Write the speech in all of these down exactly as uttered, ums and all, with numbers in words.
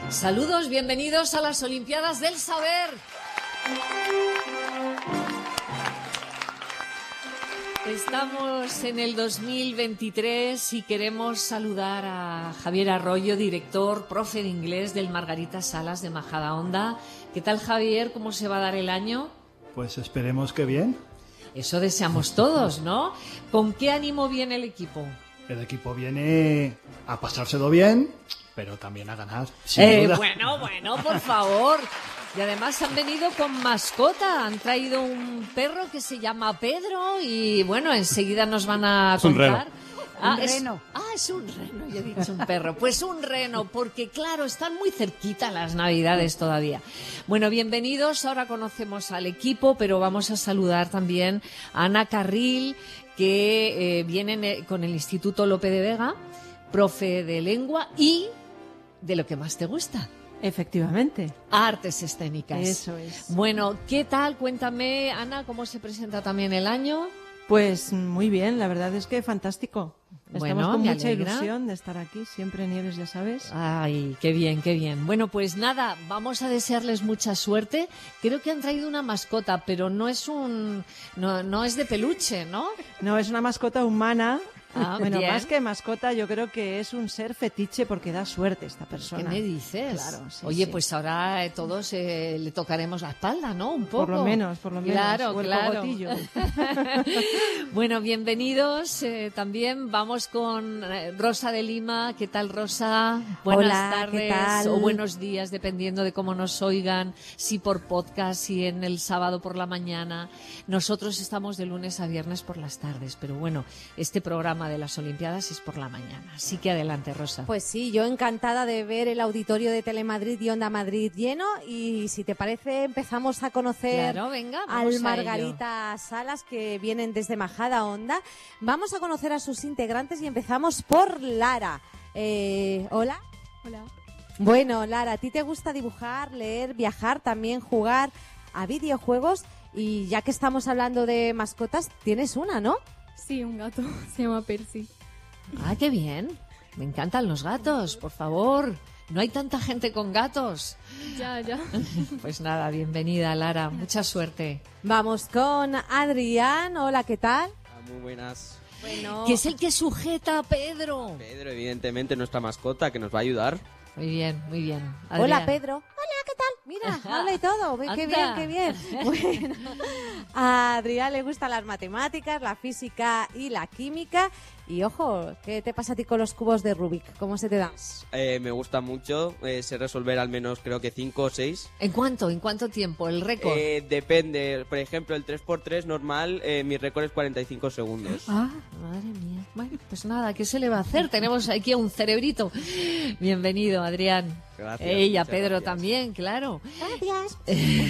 Saludos, bienvenidos a las Olimpiadas del Saber. Estamos en el dos mil veintitrés y queremos saludar a Javier Arroyo, director, profe de inglés del Margarita Salas de Majadahonda. ¿Qué tal, Javier? ¿Cómo se va a dar el año? Pues esperemos que bien. Eso deseamos todos, ¿no? ¿Con qué ánimo viene el equipo? El equipo viene a pasárselo bien, pero también a ganar, sin Eh, duda. bueno, bueno, por favor. Y además han venido con mascota, han traído un perro que se llama Pedro y bueno, enseguida nos van a Es un contar. reno. Ah, Un es, reno. ah, es un reno, yo he dicho un perro. Pues un reno, porque claro, están muy cerquita las Navidades todavía. Bueno, bienvenidos, ahora conocemos al equipo, pero vamos a saludar también a Ana Carril, que eh, viene con el Instituto Lope de Vega, profe de lengua y de lo que más te gusta. Efectivamente. Artes escénicas. Eso es. Bueno, ¿qué tal? Cuéntame, Ana, ¿cómo se presenta también el año? Pues muy bien, la verdad es que fantástico. Estamos Bueno, con me mucha alegra. ilusión de estar aquí, siempre Nieves, ya sabes. Ay, qué bien, qué bien. Bueno, pues nada, vamos a desearles mucha suerte. Creo que han traído una mascota, pero no es un, no, no es de peluche, ¿no? No, es una mascota humana. Ah, bueno, bien. más que mascota, yo creo que es un ser fetiche porque da suerte esta persona. ¿Qué me dices? Claro, sí, Oye, sí. pues ahora eh, todos eh, le tocaremos la espalda, ¿no? Un poco. Por lo menos, por lo menos. Claro, o el claro. cogotillo. Bueno, bienvenidos. eh, también vamos con eh, Rosa de Lima. ¿Qué tal, Rosa? Buenas Hola, tardes ¿qué tal? o buenos días, dependiendo de cómo nos oigan, si por podcast, si en el sábado por la mañana. Nosotros estamos de lunes a viernes por las tardes, pero bueno, este programa de las Olimpiadas es por la mañana. Así que adelante, Rosa. Pues sí, yo encantada de ver el auditorio de Telemadrid y Onda Madrid lleno y si te parece empezamos a conocer Claro, venga, vamos al a Margarita Salas que vienen desde Majadahonda. Vamos a conocer a sus integrantes y empezamos por Lara. Eh, ¿Hola? Hola. Bueno, Lara, ¿a ti te gusta dibujar, leer, viajar, también jugar a videojuegos? Y ya que estamos hablando de mascotas, tienes una, ¿no? Sí, un gato. Se llama Percy. Ah, qué bien. Me encantan los gatos, por favor. No hay tanta gente con gatos. Ya, ya. Pues nada, bienvenida, Lara. Mucha suerte. Vamos con Adrián. Hola, ¿qué tal? Ah, muy buenas. Bueno, Que es el que sujeta a Pedro. Pedro, evidentemente, nuestra mascota que nos va a ayudar. Muy bien, muy bien. hola Adrián. Pedro. Hola, ¿qué tal? Mira, habla y todo. Ve, Qué Anda. bien, qué bien. Bueno, a Adrián le gustan las matemáticas, la física y la química. Y ojo, ¿qué te pasa a ti con los cubos de Rubik? ¿Cómo se te dan? Eh, me gusta mucho, eh, sé resolver al menos creo que cinco o seis. ¿En cuánto? ¿En cuánto tiempo? ¿El récord? Eh, depende, por ejemplo, el tres por tres normal, eh, mi récord es cuarenta y cinco segundos. Ah, madre mía. Bueno, pues nada, ¿qué se le va a hacer? Tenemos aquí a un cerebrito. Bienvenido, Adrián. Gracias, Ella, muchas Pedro gracias. también, claro. Gracias.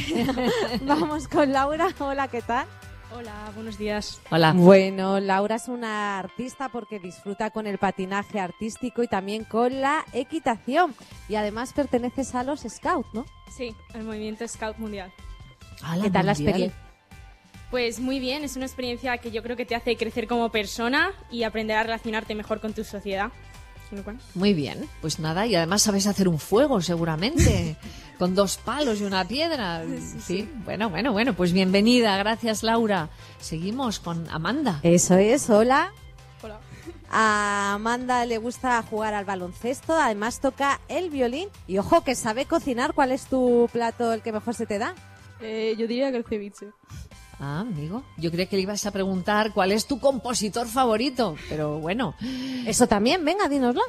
Vamos con Laura. Hola, ¿qué tal? Hola, buenos días. Hola. Bueno, Laura es una artista porque disfruta con el patinaje artístico y también con la equitación. Y además perteneces a los Scouts, ¿no? Sí, el movimiento Scout Mundial. Ala, ¿Qué tal la mundial. experiencia? Pues muy bien, es una experiencia que yo creo que te hace crecer como persona y aprender a relacionarte mejor con tu sociedad. Con lo cual- Muy bien, pues nada, y además sabes hacer un fuego seguramente, con dos palos y una piedra. Sí, bueno, bueno, bueno, pues bienvenida, gracias Laura. Seguimos con Amanda. Eso es, hola. Hola. A Amanda le gusta jugar al baloncesto, además toca el violín y ojo que sabe cocinar. ¿Cuál es tu plato el que mejor se te da? Eh, yo diría que el ceviche. Ah, amigo, yo creía que le ibas a preguntar cuál es tu compositor favorito, pero bueno, Eso también, venga, dínoslo.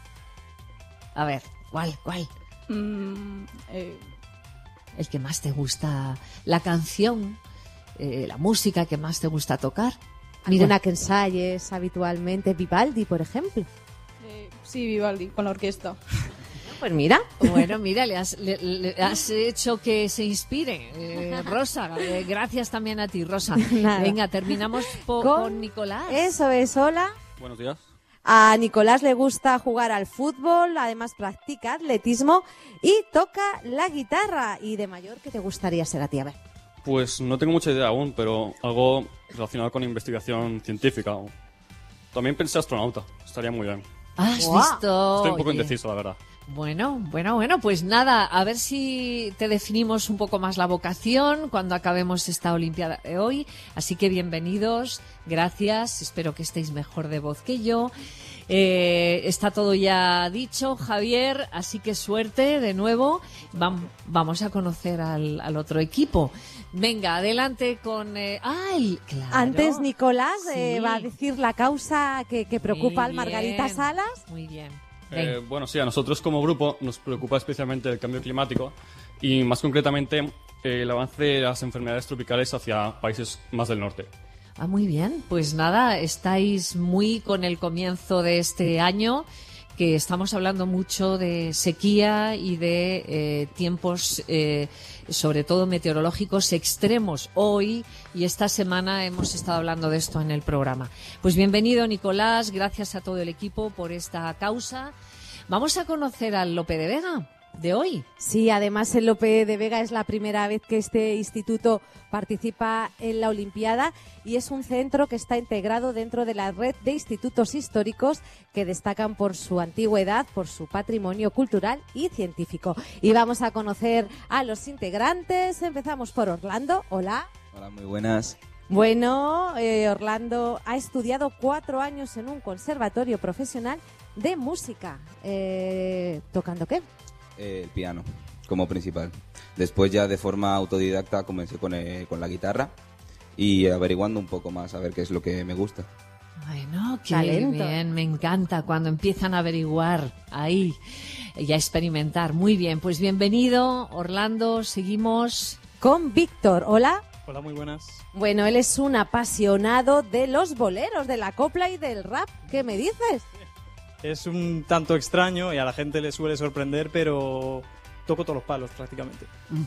a ver, ¿cuál, cuál? Mm, eh, El que más te gusta, la canción, eh, la música que más te gusta tocar. Mira, ¿Alguna que ensayes habitualmente? Vivaldi, por ejemplo. eh, sí, Vivaldi, con la orquesta. Pues mira. bueno, mira, le has, le- le has hecho que se inspire, eh, Rosa. eh, gracias también a ti, Rosa. Nada. Venga, terminamos po- Con- con Nicolás. Eso es, hola. Buenos días. A Nicolás le gusta jugar al fútbol, además practica atletismo y toca la guitarra. ¿Y de mayor qué te gustaría ser a ti? A ver. Pues no tengo mucha idea aún, pero algo relacionado con investigación científica. o- También pensé astronauta, estaría muy bien. ¿Has Guau. visto? Estoy un poco Oye, indeciso, la verdad. Bueno, bueno, bueno, pues nada, a ver si te definimos un poco más la vocación cuando acabemos esta Olimpiada de hoy. Así que bienvenidos, gracias, espero que estéis mejor de voz que yo. Eh, está todo ya dicho, Javier, así que suerte de nuevo. Vam- vamos a conocer al, al otro equipo. Venga, adelante con... Eh, ¡Ay, claro! Antes Nicolás eh, Sí. va a decir la causa que, que preocupa Muy al Margarita bien, Salas. Muy bien. Eh, Venga. bueno, sí, a nosotros como grupo nos preocupa especialmente el cambio climático y más concretamente eh, el avance de las enfermedades tropicales hacia países más del norte. Ah, muy bien. Pues nada, estáis muy con el comienzo de este año, que estamos hablando mucho de sequía y de eh, tiempos, eh, sobre todo meteorológicos extremos. Hoy y esta semana hemos estado hablando de esto en el programa. Pues bienvenido, Nicolás. Gracias a todo el equipo por esta causa. Vamos a conocer al Lope de Vega de hoy. Sí, además el Lope de Vega es la primera vez que este instituto participa en la Olimpiada y es un centro que está integrado dentro de la red de institutos históricos que destacan por su antigüedad, por su patrimonio cultural y científico. Y vamos a conocer a los integrantes. Empezamos por Orlando. Hola. Hola, muy buenas. Bueno, eh, Orlando ha estudiado cuatro años en un conservatorio profesional de música. Eh, ¿Tocando qué? Eh, el piano, como principal. Después ya de forma autodidacta comencé con, eh, con la guitarra y averiguando un poco más a ver qué es lo que me gusta. Bueno, qué Talento. bien, me encanta cuando empiezan a averiguar ahí y a experimentar. Muy bien, pues bienvenido, Orlando, seguimos. Con Víctor. Hola. Hola, muy buenas. Bueno, él es un apasionado de los boleros, de la copla y del rap. ¿Qué me dices? Es un tanto extraño y a la gente le suele sorprender, pero toco todos los palos prácticamente.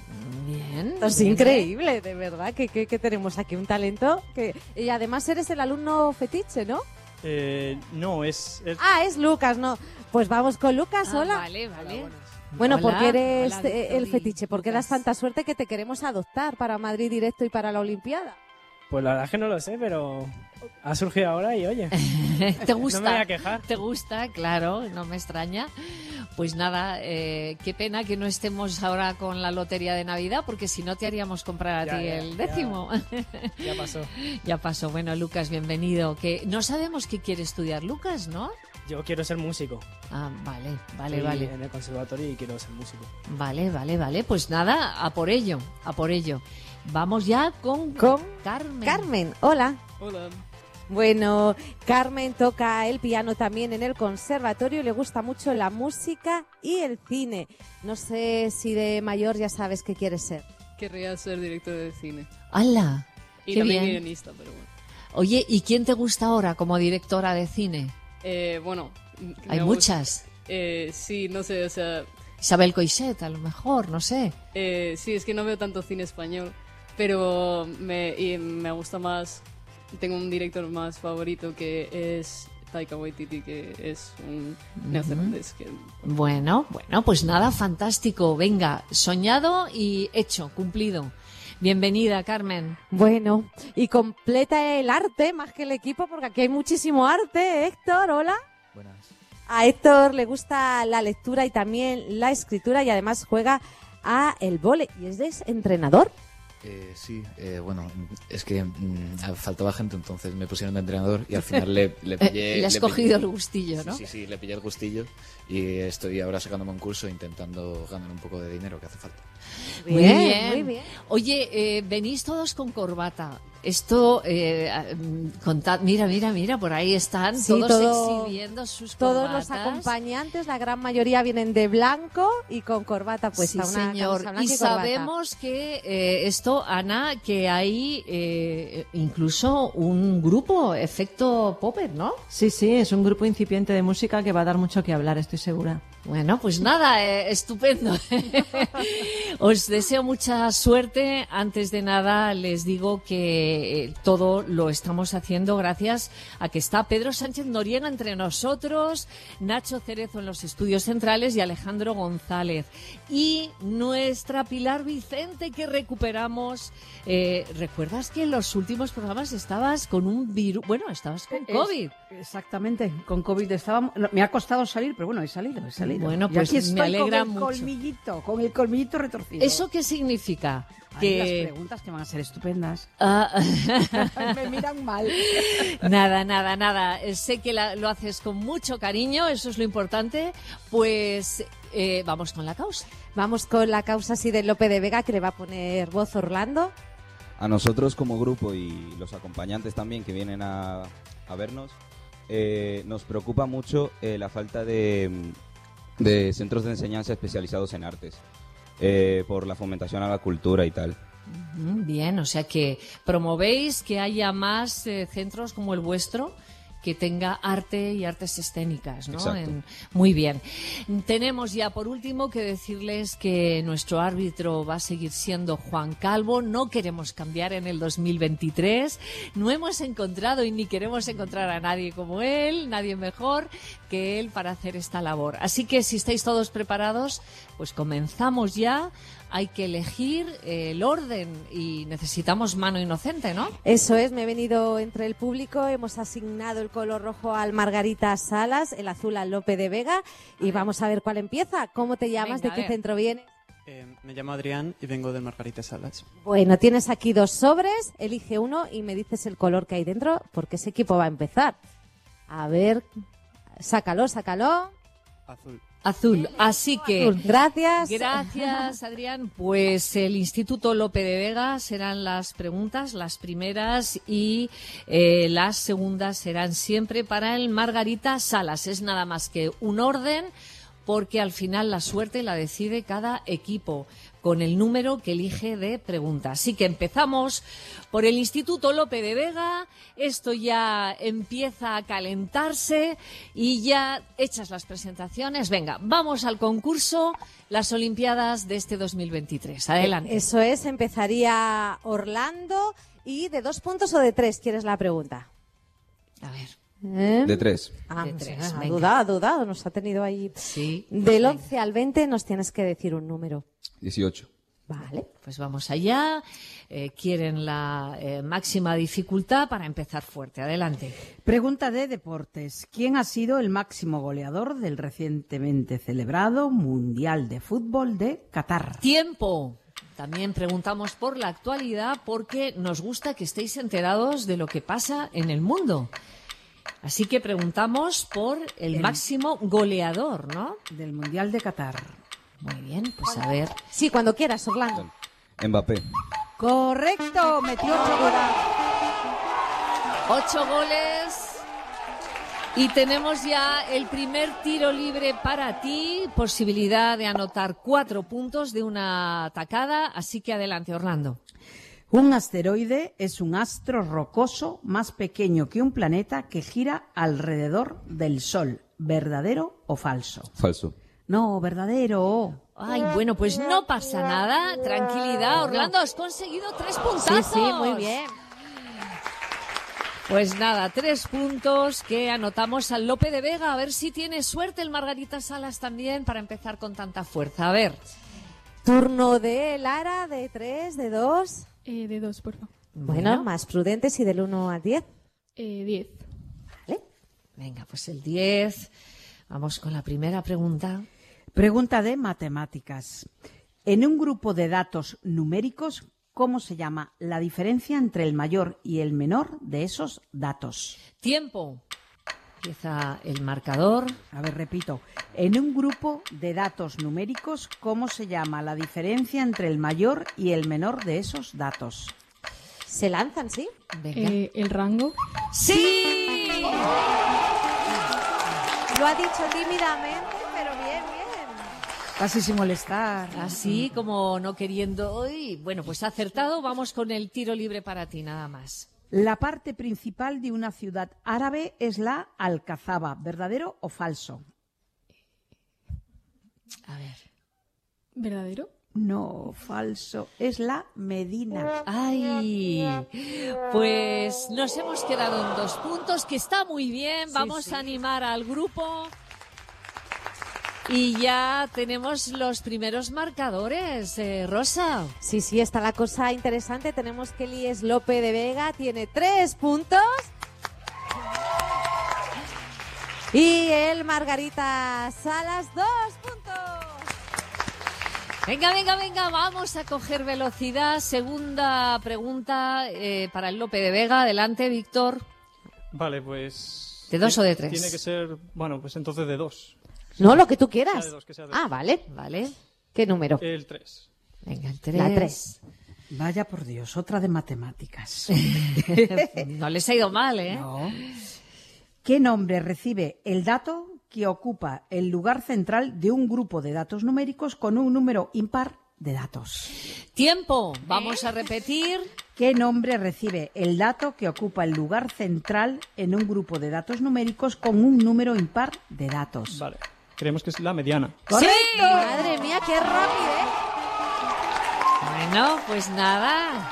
Bien. Esto es bien. increíble, de verdad, que, que, que tenemos aquí un talento. Que... Y además eres el alumno fetiche, ¿no? Eh, no, es... es- Ah, es Lucas, ¿no? Pues vamos con Lucas, Ah, hola. Vale, vale. Bueno, Hola, porque eres hola, eh, Víctor el y fetiche, porque das Lucas. tanta suerte que te queremos adoptar para Madrid Directo y para la Olimpiada. Pues la verdad es que no lo sé, pero ha surgido ahora y oye, ¿Te gusta? no me voy a quejar. ¿Te gusta? Claro, no me extraña. Pues nada, eh, qué pena que no estemos ahora con la lotería de Navidad, porque si no te haríamos comprar a Ya, ti ya, el ya. décimo. Ya pasó. Ya pasó. Bueno, Lucas, bienvenido. Que no sabemos qué quiere estudiar Lucas, ¿no? Yo quiero ser músico. Ah, vale, vale, Estoy vale. en el conservatorio y quiero ser músico. Vale, vale, vale. Pues nada, a por ello, a por ello. Vamos ya con, Con Carmen. Carmen, hola. Hola. Bueno, Carmen toca el piano también en el conservatorio y le gusta mucho la música y el cine. No sé si de mayor ya sabes qué quieres ser. Querría ser director de cine. ¡Hala! Y Qué también bien. guionista, pero bueno. Oye, ¿y quién te gusta ahora como directora de cine? Eh, bueno. Hay me gusta- muchas. Eh, sí, no sé, o sea... Isabel Coixet, a lo mejor, no sé. eh, sí, es que no veo tanto cine español, pero me, y me gusta más... Tengo un director más favorito que es Taika Waititi, que es un neozelandés. Que, Bueno, bueno, pues nada, fantástico. Venga, soñado y hecho, cumplido. Bienvenida, Carmen. Bueno, y completa el arte más que el equipo porque aquí hay muchísimo arte. Héctor, hola. Buenas. A Héctor le gusta la lectura y también la escritura y además juega a el vóley. ¿Y es de entrenador? Eh, sí, eh, bueno, es que mm, faltaba gente, entonces me pusieron de entrenador y al final le, le pillé... Eh, le has le cogido pillé- el gustillo, ¿no? Sí, sí, sí, le pillé el gustillo y estoy ahora sacándome un curso intentando ganar un poco de dinero que hace falta. Muy Bien, bien. muy bien. Oye, eh, venís todos con corbata. Esto, eh, contad, mira, mira, mira, por ahí están Sí, todos todo- exhibiendo sus Todos corbatas. los acompañantes, la gran mayoría vienen de blanco y con corbata puesta. Sí, una señor. camisa blanca Y y corbata. sabemos que eh, esto, Ana, que hay eh, incluso un grupo, Efecto Popper, ¿no? Sí, sí, es un grupo incipiente de música que va a dar mucho que hablar, estoy segura. Bueno, pues nada, eh, estupendo. Os deseo mucha suerte. Antes de nada, les digo que eh, todo lo estamos haciendo gracias a que está Pedro Sánchez Noriega entre nosotros, Nacho Cerezo en los estudios centrales y Alejandro González. Y nuestra Pilar Vicente, que recuperamos. Eh, ¿Recuerdas que en los últimos programas estabas con un virus? Bueno, estabas con Es- COVID. Exactamente, con COVID estaba, no, me ha costado salir, pero bueno, he salido, he salido. retorcido. Bueno, Y pues aquí estoy me alegra con el mucho. colmillito, con el colmillito retorcido. ¿Eso qué significa? Ay, Que... las preguntas que van a ser estupendas. Ah. Me miran mal. Nada, nada, nada. Eh, Sé que la- lo haces con mucho cariño, eso es lo importante. Pues eh, vamos con la causa. Vamos con la causa así de Lope de Vega, que le va a poner voz Orlando. A nosotros como grupo y los acompañantes también que vienen a, a vernos, eh, nos preocupa mucho eh, la falta de, de centros de enseñanza especializados en artes, eh, por la fomentación a la cultura y tal. Mm, Bien, o sea que promovéis que haya más eh, centros como el vuestro que tenga arte y artes escénicas, ¿no? Exacto. En- muy bien. Tenemos ya por último que decirles que nuestro árbitro va a seguir siendo Juan Calvo. No queremos cambiar en el dos mil veintitrés. No hemos encontrado y ni queremos encontrar a nadie como él, nadie mejor que él para hacer esta labor. Así que si estáis todos preparados, pues comenzamos ya. Hay que elegir el orden y necesitamos mano inocente, ¿no? Eso es, me he venido entre el público, hemos asignado el color rojo al Margarita Salas, el azul al Lope de Vega y vamos a ver cuál empieza. ¿Cómo te llamas? Venga, a ¿De qué ver. centro vienes? Eh, me llamo Adrián y vengo del Margarita Salas. Bueno, tienes aquí dos sobres, elige uno y me dices el color que hay dentro porque ese equipo va a empezar. A ver, sácalo, sácalo. Azul. Azul. Así que... Azul. Gracias. Gracias, Adrián. Pues el Instituto Lope de Vega serán las preguntas, las primeras y eh, las segundas serán siempre para el Margarita Salas. Es nada más que un orden porque al final la suerte la decide cada equipo con el número que elige de preguntas. Así que empezamos por el Instituto Lope de Vega. Esto ya empieza a calentarse y ya hechas las presentaciones. Venga, vamos al concurso, las Olimpiadas de este dos mil veintitrés. Adelante. Eso es, empezaría Orlando y ¿de dos puntos o de tres quieres la pregunta? A ver. ¿Eh? De tres. Ah, De pues, tres, ah, venga. dudado, dudado, nos ha tenido ahí. Sí. Del once al veinte nos tienes que decir un número. dieciocho. Vale. Pues vamos allá. Eh, quieren la eh, máxima dificultad para empezar fuerte. Adelante. Pregunta de deportes. ¿Quién ha sido el máximo goleador del recientemente celebrado Mundial de Fútbol de Qatar? Tiempo. También preguntamos por la actualidad porque nos gusta que estéis enterados de lo que pasa en el mundo. Así que preguntamos por el, El- máximo goleador, ¿no? Del Mundial de Qatar. Muy bien, pues a ver. Sí, cuando quieras, Orlando. Mbappé. Correcto, metió ocho goles. Ocho goles. Y tenemos ya el primer tiro libre para ti. Posibilidad de anotar cuatro puntos de una tacada. Así que adelante, Orlando. Un asteroide es un astro rocoso más pequeño que un planeta que gira alrededor del Sol. ¿Verdadero o falso? Falso. No, verdadero. Ay, bueno, pues no pasa nada. Tranquilidad, Orlando, has conseguido tres Sí, puntazos. sí, muy bien. Pues nada, tres puntos que anotamos al Lope de Vega. A ver si tiene suerte el Margarita Salas también para empezar con tanta fuerza. A ver. Turno de Lara, de tres, de dos. Eh, de dos, por favor. Bueno, más prudentes y del uno al diez. Eh, diez. Vale. Venga, pues el diez. Vamos con la primera pregunta. Pregunta de matemáticas. En un grupo de datos numéricos, ¿cómo se llama la diferencia entre el mayor y el menor de esos datos? Tiempo. Empieza el marcador. A ver, repito. En un grupo de datos numéricos, ¿cómo se llama la diferencia entre el mayor y el menor de esos datos? Se lanzan, ¿sí? Venga. Eh, el rango. ¡Sí! Lo ha dicho tímidamente, pero bien, bien. Casi sin molestar. Así como no queriendo. Uy, bueno, pues acertado. Vamos con el tiro libre para ti, nada más. La parte principal de una ciudad árabe es la Alcazaba. ¿Verdadero o falso? A ver. ¿Verdadero? No, falso. Es la Medina. Ay, pues nos hemos quedado en dos puntos, que está muy bien. Vamos sí. a animar al grupo. Y ya tenemos los primeros marcadores, eh, Rosa. Sí, sí, está la cosa interesante. Tenemos que Elías Lope de Vega tiene tres puntos. Y el Margarita Salas, dos puntos. Venga, venga, venga, vamos a coger velocidad. Segunda pregunta eh, para el Lope de Vega. Adelante, Víctor. Vale, pues... ¿De dos o de tres? Tiene que ser, bueno, pues entonces de dos. No, lo que tú quieras. Que sea de dos, que sea de dos. Ah, vale. Vale. ¿Qué número? El tres. Venga, el tres. La tres. Vaya por Dios, otra de matemáticas. No les ha ido mal, ¿eh? No. ¿Qué nombre recibe el dato que ocupa el lugar central de un grupo de datos numéricos con un número impar de datos? Tiempo. Vamos a repetir. ¿Qué nombre recibe el dato que ocupa el lugar central en un grupo de datos numéricos con un número impar de datos? Vale. Creemos que es la mediana. ¡Correcto! Sí. Madre mía, qué rápido, ¿eh? Bueno, pues nada.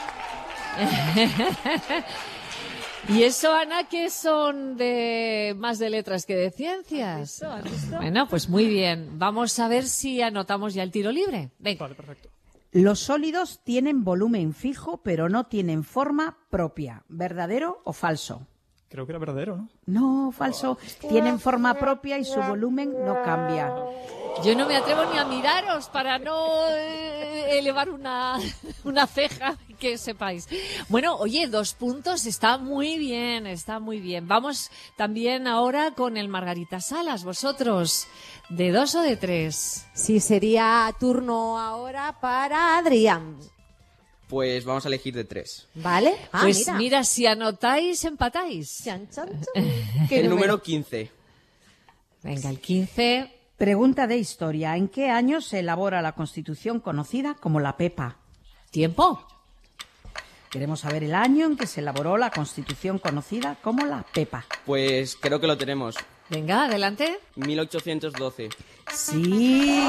¿Y eso, Ana, qué son de más de letras que de ciencias? ¿Has visto? ¿Has visto? Bueno, pues muy bien. Vamos a ver si anotamos ya el tiro libre. Venga. Vale, perfecto. Los sólidos tienen volumen fijo, pero no tienen forma propia. ¿Verdadero o falso? Creo que era verdadero, ¿no? No, falso. Tienen forma propia y su volumen no cambia. Yo no me atrevo ni a miraros para no eh, elevar una, una ceja, que sepáis. Bueno, oye, dos puntos, está muy bien, está muy bien. Vamos también ahora con el Margarita Salas. ¿Vosotros de dos o de tres? Sí, sería turno ahora para Adrián. Pues vamos a elegir de tres. ¿Vale? Ah, pues mira. mira, si anotáis, empatáis. Chan, chan, chan. ¿Qué El número? número quince. Venga, el quince. Pregunta de historia. ¿En qué año se elabora la Constitución conocida como la Pepa? ¿Tiempo? Queremos saber el año en que se elaboró la Constitución conocida como la Pepa. Pues creo que lo tenemos. Venga, adelante. mil ochocientos doce. Sí.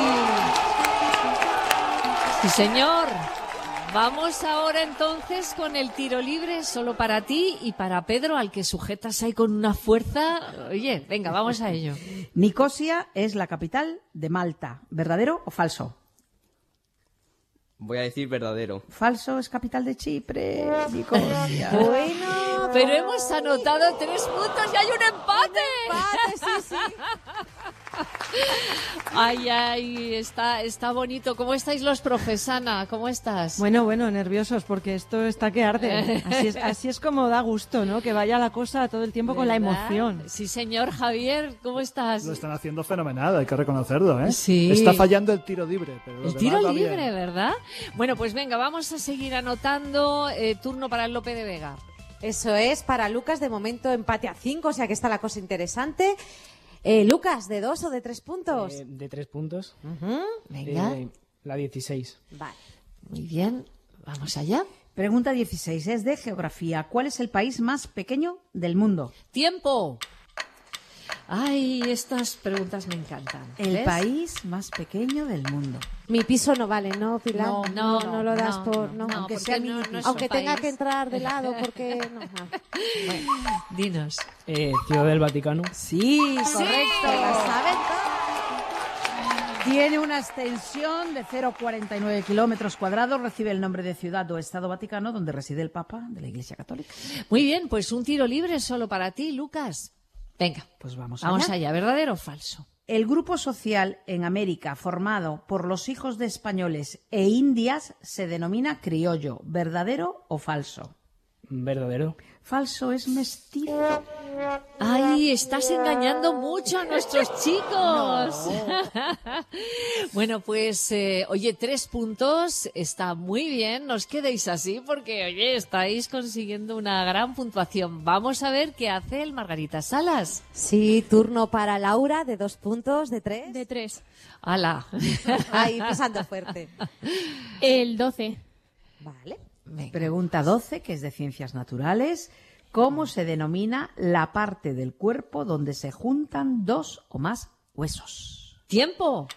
Sí, señor. Vamos ahora entonces con el tiro libre solo para ti y para Pedro, al que sujetas ahí con una fuerza. Oye, venga, vamos a ello. Nicosia es la capital de Malta. ¿Verdadero o falso? Voy a decir verdadero. Falso es capital de Chipre. Nicosia. Bueno, pero hemos anotado tres puntos y hay un empate. empate, sí, sí. Ay, ay, está, está bonito. ¿Cómo estáis los profes, Ana? ¿Cómo estás? Bueno, bueno, nerviosos porque esto está que arde. Así es, así es como da gusto, ¿no? Que vaya la cosa todo el tiempo con la ¿Verdad? emoción. Sí, señor. Javier, ¿cómo estás? Lo están haciendo fenomenal, hay que reconocerlo, ¿eh? Sí. Está fallando el tiro libre. Pero lo El demás tiro va libre, bien. ¿verdad? Bueno, pues venga, vamos a seguir anotando. Eh, turno para el Lope de Vega. Eso es, para Lucas, de momento empate a cinco, o sea que está la cosa interesante. Eh, Lucas, ¿de dos o de tres puntos? Eh, de tres puntos. Ujú, venga. Eh, la dieciséis. Vale. Muy bien, vamos allá. Pregunta dieciséis. Es de geografía. ¿Cuál es el país más pequeño del mundo? ¡Tiempo! Ay, estas preguntas me encantan. El ¿ves? país más pequeño del mundo. Mi piso no vale, ¿no, Pilar? No, no, no, no lo das no, por... no, No, no, aunque porque sea no- mini no piso. es Aunque un tenga país. que entrar de lado, porque... No, no. Bueno. Dinos. Eh, Ciudad del Vaticano. Sí, correcto. Se la saben todas. Tiene una extensión de cero coma cuarenta y nueve kilómetros cuadrados. Recibe el nombre de Ciudad o Estado Vaticano, donde reside el Papa de la Iglesia Católica. Muy bien, pues un tiro libre solo para ti, Lucas. Venga, Pues vamos, vamos allá. allá. ¿Verdadero o falso? El grupo social en América formado por los hijos de españoles e indias se denomina criollo. ¿Verdadero o falso? Verdadero. Falso es mestizo. Ay, estás engañando mucho a nuestros chicos. Bueno, pues, eh, oye, tres puntos, está muy bien, no os quedéis así porque, oye, estáis consiguiendo una gran puntuación. Vamos a ver qué hace el Margarita Salas. Sí, turno para Laura, de dos puntos, de tres. De tres. ¡Hala! Ahí, pisando fuerte. El doce. Vale. Venga. Pregunta doce, que es de ciencias naturales. ¿Cómo se denomina la parte del cuerpo donde se juntan dos o más huesos? ¡Tiempo!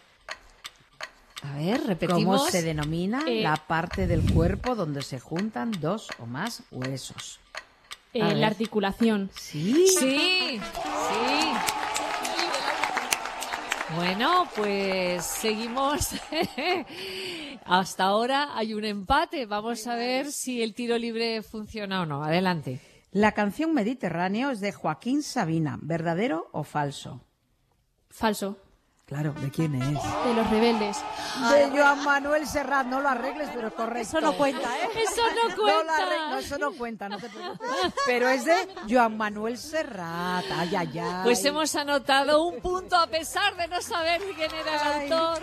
A ver, repetimos. ¿Cómo se denomina Eh, la parte del cuerpo donde se juntan dos o más huesos? Eh, A ver. la articulación. Sí. Sí, sí. Bueno, pues seguimos. Hasta ahora hay un empate. Vamos a ver si el tiro libre funciona o no. Adelante. La canción Mediterráneo es de Joaquín Sabina. ¿Verdadero o falso? Falso. Claro, ¿de quién es? De Los Rebeldes. De Joan Manuel Serrat, no lo arregles, pero correcto. Eso no cuenta, ¿eh? Eso no No, lo cuenta. arreglo, eso no cuenta, no te preocupes. Pero es de Joan Manuel Serrat, ay, ay, ay. Pues hemos anotado un punto a pesar de no saber quién era el Ay. autor.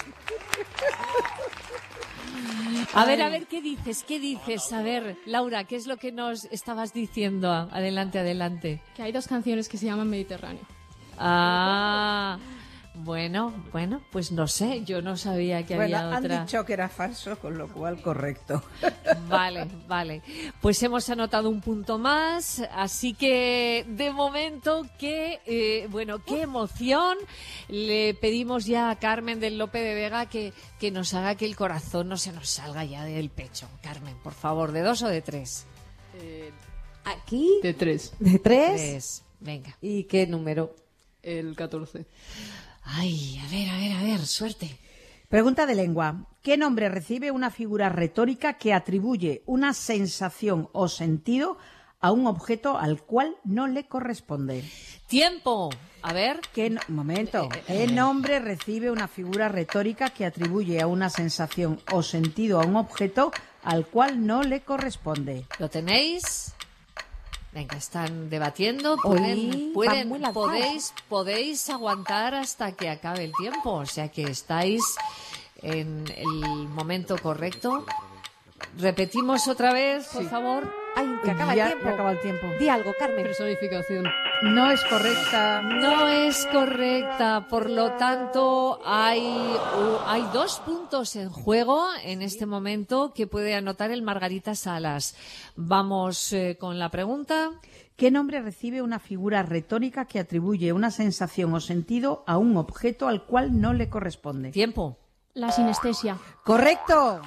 A ver, a ver, ¿qué dices? ¿Qué dices? A ver, Laura, ¿qué es lo que nos estabas diciendo? Adelante, adelante. Que hay dos canciones que se llaman Mediterráneo. Ah, bueno, bueno, pues no sé, yo no sabía que Bueno, había han otra. dicho que era falso, con lo cual correcto. Vale, vale. Pues hemos anotado un punto más, así que de momento que, eh, bueno, qué emoción. Le pedimos ya a Carmen del Lope de Vega que, que nos haga que el corazón no se nos salga ya del pecho. Carmen, por favor, ¿de dos o de tres? Eh, Aquí, de tres. de tres. Tres. Venga. ¿Y qué número? El catorce. Ay, a ver, a ver, a ver, suerte. Pregunta de lengua. ¿Qué nombre recibe una figura retórica que atribuye una sensación o sentido a un objeto al cual no le corresponde? Tiempo. A ver. ¿Qué no- momento. ¿Qué nombre recibe una figura retórica que atribuye a una sensación o sentido a un objeto al cual no le corresponde? ¿Lo tenéis? Venga, están debatiendo. Hoy Pueden, van pueden, muy lanzadas. podéis, podéis aguantar hasta que acabe el tiempo. O sea que estáis en el momento correcto. Repetimos otra vez, por favor. Ay, que acaba Ya, el tiempo. ya acaba el tiempo. Di algo, Carmen. Personificación. No es correcta. No es correcta, por lo tanto hay, uh, hay dos puntos en juego en este momento que puede anotar el Margarita Salas. Vamos eh, con la pregunta. ¿Qué nombre recibe una figura retórica que atribuye una sensación o sentido a un objeto al cual no le corresponde? Tiempo. La sinestesia. ¡Correcto!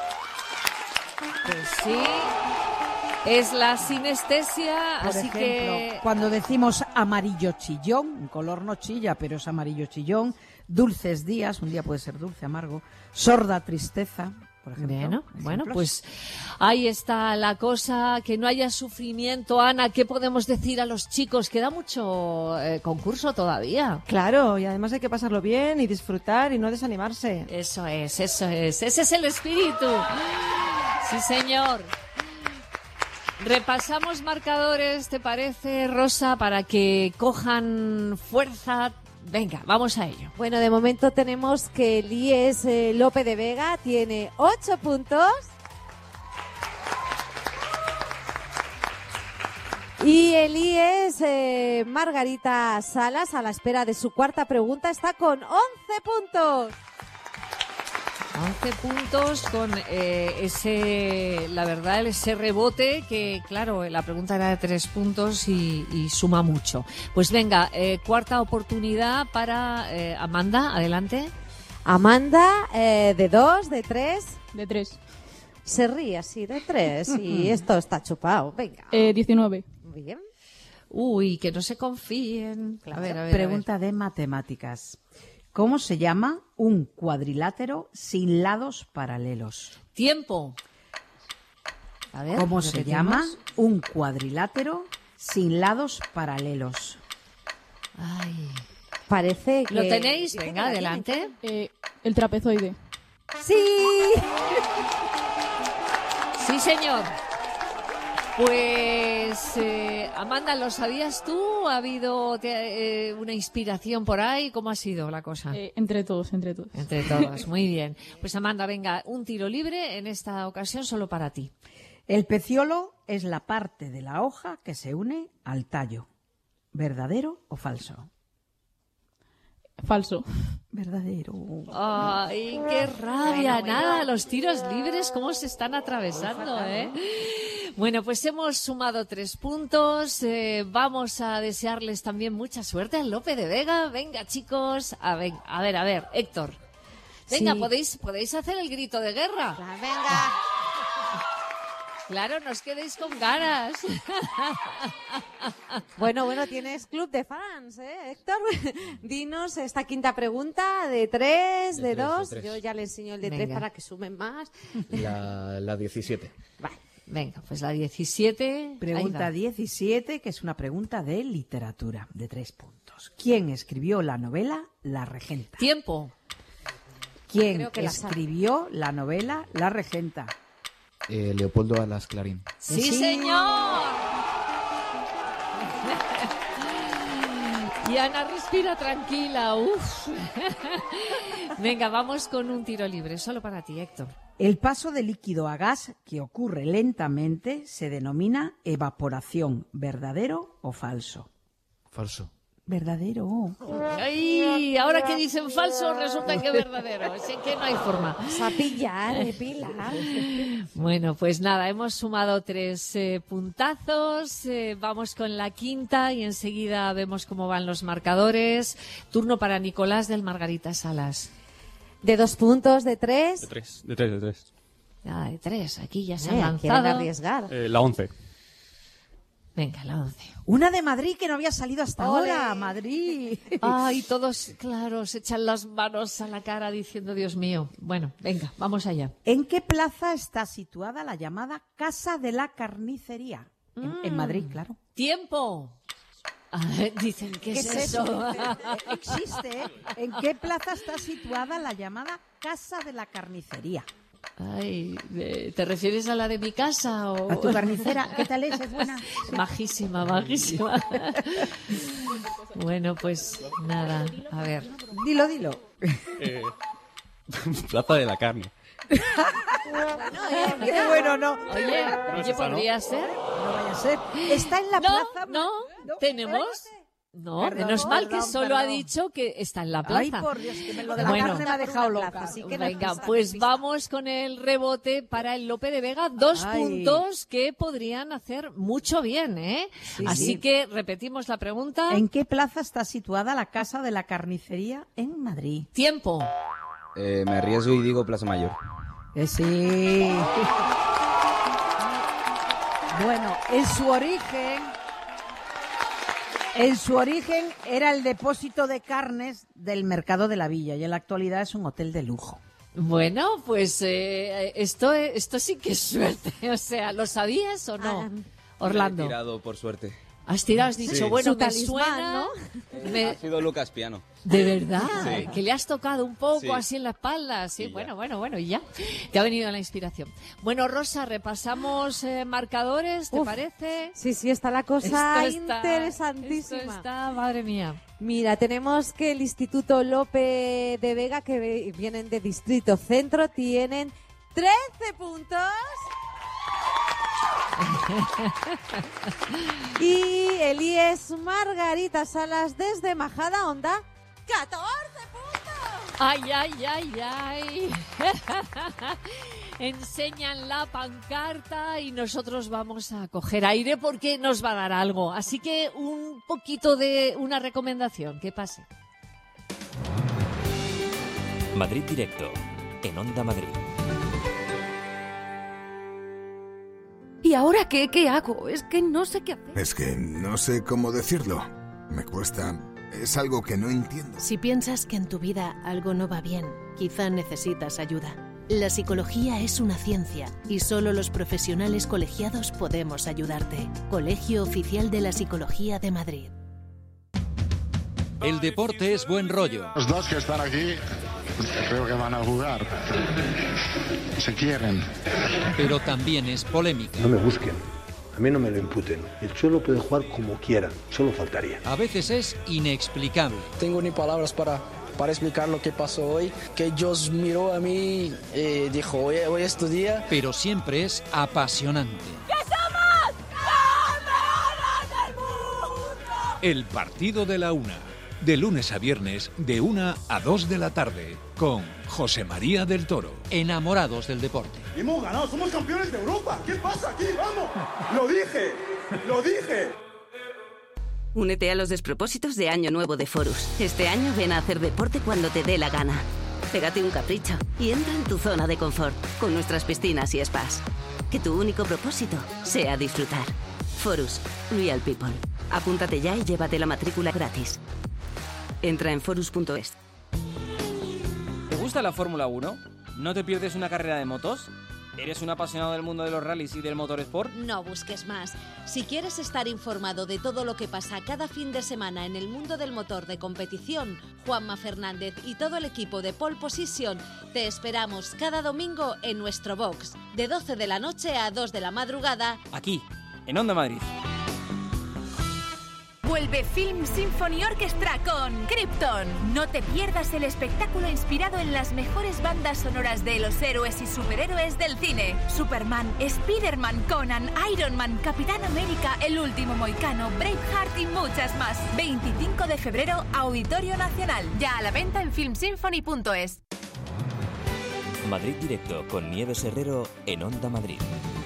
Pues sí, es la sinestesia, Por así ejemplo, que... cuando decimos amarillo chillón, un color no chilla, pero es amarillo chillón, dulces días, un día puede ser dulce, amargo, sorda tristeza, por ejemplo. Bueno, bueno, ejemplos. pues ahí está la cosa, que no haya sufrimiento. Ana, ¿qué podemos decir a los chicos? Queda mucho eh, concurso todavía. Claro, y además hay que pasarlo bien y disfrutar y no desanimarse. Eso es, eso es, ese es el espíritu. Sí, señor. Repasamos marcadores, ¿te parece, Rosa? Para que cojan fuerza. Venga, vamos a ello. Bueno, de momento tenemos que Elías eh, Lope de Vega tiene ocho puntos. Y Elías eh, Margarita Salas, a la espera de su cuarta pregunta, está con once puntos. once puntos con eh, ese, la verdad, ese rebote que, claro, la pregunta era de tres puntos y, y suma mucho. Pues venga, eh, cuarta oportunidad para eh, Amanda, adelante. Amanda, eh, de dos, de tres. De tres. Se ríe así, de tres. Y esto está chupado. Venga. Eh, diecinueve. Bien. Uy, que no se confíen. A ver, a ver. Pregunta de matemáticas. ¿Cómo se llama un cuadrilátero sin lados paralelos? Tiempo. A ver, ¿Cómo se repetimos. llama un cuadrilátero sin lados paralelos? Ay. Parece que... ¿Lo tenéis? dice que Venga, la adelante. Eh, el trapezoide. tiene. ¡Sí! Sí, señor. Pues, eh, Amanda, ¿lo sabías tú? ¿Ha habido te- eh, una inspiración por ahí? ¿Cómo ha sido la cosa? Eh, entre todos, entre todos. Entre todos, muy bien. Pues Amanda, venga, un tiro libre en esta ocasión solo para ti. El peciolo es la parte de la hoja que se une al tallo. ¿Verdadero o falso? Falso. Verdadero. Ay, qué rabia, nada, los tiros libres, cómo se están atravesando, ¿eh? Bueno, pues hemos sumado tres puntos, eh, vamos a desearles también mucha suerte al Lope de Vega. Venga, chicos, a ver, a ver, a ver, Héctor. Venga, Sí. ¿podéis, podéis hacer el grito de guerra. Venga. Claro, no os quedéis con ganas. Bueno, bueno, tienes club de fans, ¿eh, Héctor? Dinos esta quinta pregunta de tres, de, De tres, de dos. tres. Yo ya le enseño el de Venga. tres para que sumen más. La, la diecisiete. Vale. Venga, pues la diecisiete. Pregunta ahí va. diecisiete, que es una pregunta de literatura, de tres puntos. datos. ¿Quién escribió la novela La Regenta? Tiempo. ¿Quién Creo que la sabe. escribió la novela La Regenta? Eh, Leopoldo Alas Clarín. ¡Sí, Sí. señor! Y Ana respira tranquila, uf. Venga, vamos con un tiro libre, solo para ti, Héctor. El paso de líquido a gas que ocurre lentamente se denomina evaporación. ¿Verdadero o falso? Falso. Verdadero. Ay, ahora que dicen falso, resulta que es verdadero. Sé que no hay forma. Sapilla, de pila. Bueno, pues nada, hemos sumado tres eh, puntazos. Eh, vamos con la quinta y enseguida vemos cómo van los marcadores. Turno para Nicolás del Margarita Salas. De dos puntos, de tres. De tres, de tres, de tres. Ah, de tres, aquí ya se Eh, ha quieren lanzado. arriesgar. Eh, la once. Venga, la once. Una de Madrid que no había salido hasta ¡Ole! ahora. Madrid. Ay, todos, claro, se echan las manos a la cara diciendo, Dios mío. Bueno, venga, vamos allá. ¿En qué plaza está situada la llamada Casa de la Carnicería? En, Mm. en Madrid, claro. ¡Tiempo! Ah, dicen, ¿qué, ¿Qué es es eso? eso? Existe. ¿eh? ¿En qué plaza está situada la llamada Casa de la Carnicería? Ay, eh, ¿te refieres a la de mi casa o...? ¿A tu carnicera? ¿Qué tal es? ¿Es buena? Majísima, majísima. Bueno, pues nada, a ver. Dilo, dilo. Eh, Plaza de la Carne. Qué bueno, no. Oye, No es oye, esa, ¿no? podría ser. No vaya a ser. Está en la No, plaza. no, tenemos... No, Perdón, menos mal que perdón, solo ha perdón. dicho que está en la plaza. Ay, por Dios, que me lo de la Bueno. carne me ha dejado loca. Así que no Venga, pisa, pues pisa. vamos con el rebote para el Lope de Vega. Dos Ay. puntos que podrían hacer mucho bien, ¿eh? Sí, Así sí. que repetimos la pregunta. ¿En qué plaza está situada la Casa de la Carnicería en Madrid? Tiempo. Eh, me arriesgo y digo Plaza Mayor. Eh, sí. Bueno, en su origen, en su origen era el depósito de carnes del Mercado de la Villa y en la actualidad es un hotel de lujo. Bueno, pues eh, esto, esto sí que es suerte. O sea, ¿lo sabías o no, Ah, Orlando? Me he tirado por suerte. Has tirado, has dicho, Sí. bueno, Su me talismán, suena... ¿no? me- Ha sido Lucas Piano. De verdad, Sí. que le has tocado un poco Sí. así en la espalda. Sí, Y ya. bueno, bueno, bueno, y ya. Te ha venido la inspiración. Bueno, Rosa, repasamos eh, marcadores, ¿te Uf. parece? Sí, sí, está la cosa Esto está- interesantísima. esto está, madre mía. Mira, tenemos que el Instituto Lope de Vega, que ve- vienen de Distrito Centro, tienen trece puntos. Y el I E S Margarita Salas desde Majada Honda, catorce puntos. Ay, ay, ay, ay. Enseñan la pancarta y nosotros vamos a coger aire porque nos va a dar algo. Así que un poquito de una recomendación, que pase. Madrid Directo, en Onda Madrid. ¿Y ahora qué? ¿Qué hago? Es que no sé qué hacer. Es que no sé cómo decirlo. Me cuesta. Es algo que no entiendo. Si piensas que en tu vida algo no va bien, quizá necesitas ayuda. La psicología es una ciencia y solo los profesionales colegiados podemos ayudarte. Colegio Oficial de la Psicología de Madrid. El deporte es buen rollo. Los dos que están aquí creo que van a jugar. Se quieren. Pero también es polémica. No me busquen, a mí no me lo imputen. El Cholo puede jugar como quiera, solo faltaría. A veces es inexplicable. Tengo ni palabras para, para explicar lo que pasó hoy. Que Dios miró a mí y dijo, hoy, hoy es tu día. Pero siempre es apasionante. ¡Que somos campeones del mundo! El partido de la una. De lunes a viernes, de una a dos de la tarde, con José María del Toro. Enamorados del deporte. Y hemos ganado, somos campeones de Europa. ¿Qué pasa aquí? ¡Vamos! ¡Lo dije! ¡Lo dije! Únete a los despropósitos de Año Nuevo de Forus. Este año ven a hacer deporte cuando te dé la gana. Pégate un capricho y entra en tu zona de confort con nuestras piscinas y spas. Que tu único propósito sea disfrutar. Forus, Real People. Apúntate ya y llévate la matrícula gratis. Entra en forus punto es. ¿Te gusta la Fórmula uno? ¿No te pierdes una carrera de motos? ¿Eres un apasionado del mundo de los rallies y del motorsport? No busques más. Si quieres estar informado de todo lo que pasa cada fin de semana en el mundo del motor de competición, Juanma Fernández y todo el equipo de Pole Position te esperamos cada domingo en nuestro box, de doce de la noche a dos de la madrugada, aquí, en Onda Madrid. Vuelve Film Symphony Orchestra con Krypton. No te pierdas el espectáculo inspirado en las mejores bandas sonoras de los héroes y superhéroes del cine. Superman, Spider-Man, Conan, Iron Man, Capitán América, El Último Mohicano, Braveheart y muchas más. veinticinco de febrero, Auditorio Nacional. Ya a la venta en film symphony punto es. Madrid Directo con Nieves Herrero en Onda Madrid.